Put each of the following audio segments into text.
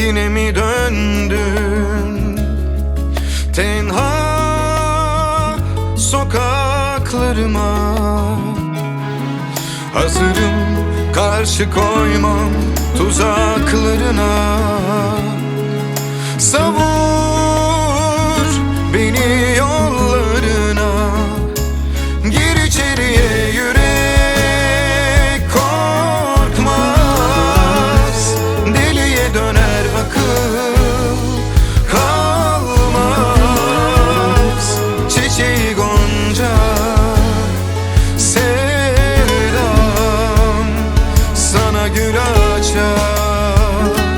yine mi döndün tenha sokaklarıma? Hazırım, karşı koymam tuzaklarına. Savur beni yollarına, gir içeriye, yürek korkmaz. Deliye döner akıl kalmaz. Çiçeği gonca sevdam sana gül açar,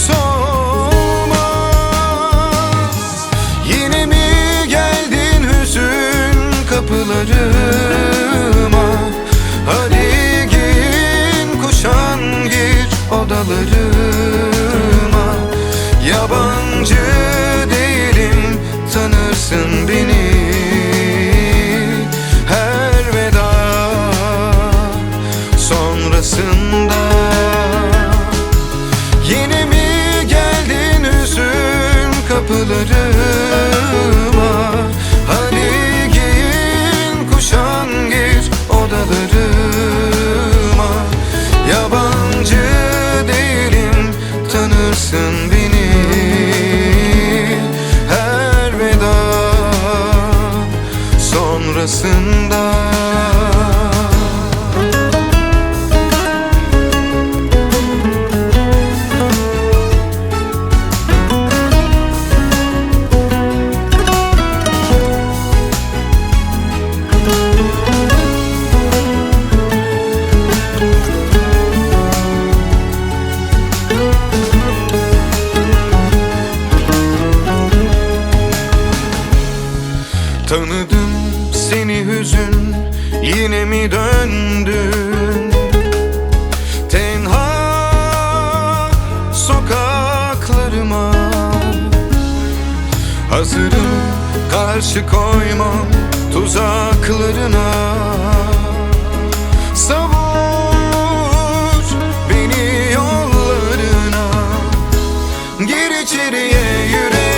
solmaz. Yine mi geldin hüzün kapılarıma? Hadi giyin kuşan, gir odalarıma. Yabancı değilim, tanırsın beni. Her veda sonrasında yine mi geldin hüzün kapılarıma? Hadi giyin kuşan, gir odalarıma. Yabancı değilim, tanırsın beni. Her veda sonrasında. Tanıdım seni hüzün, yine mi döndün tenha sokaklarıma? Hazırım, karşı koymam tuzaklarına. Savur beni yollarına, gir içeriye, yürek